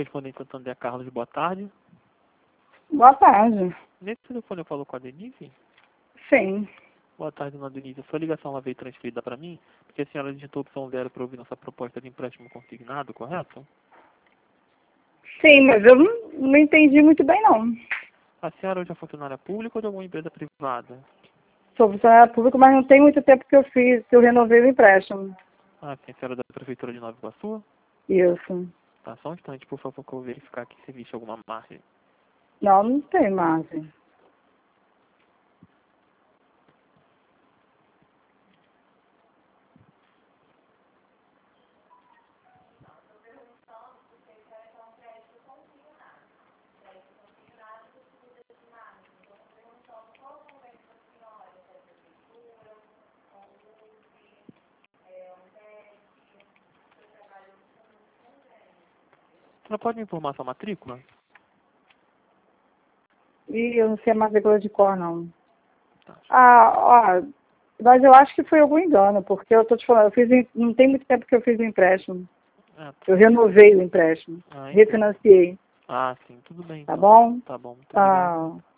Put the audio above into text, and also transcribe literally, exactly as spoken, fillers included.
correspondente Santo André Carlos, boa tarde. Boa tarde. Nesse telefone eu falo com a Denise? Sim. Boa tarde, dona Denise. A sua ligação ela veio transferida para mim, porque a senhora digitou opção zero para ouvir nossa proposta de empréstimo consignado, correto? Sim, mas eu não, não entendi muito bem, não. A senhora hoje é funcionária pública ou de alguma empresa privada? Sou funcionária pública, mas não tem muito tempo que eu fiz, que eu renovei o empréstimo. Ah, sim, a senhora é da Prefeitura de Nova Iguaçu? Isso. Tá, só um instante, por favor, que eu vou verificar aqui se existe alguma margem. Não, não tem margem. A senhora pode me informar sua matrícula? E eu não sei a matrícula de cor, não. Tá. Ah, ó, mas eu acho que foi algum engano, porque eu tô te falando, eu fiz, em- não tem muito tempo que eu fiz o empréstimo. Ah, Eu renovei o empréstimo. ah, entendo. Refinanciei. Ah, sim, tudo bem Tá então. bom? Tá bom, muito obrigado. Tá.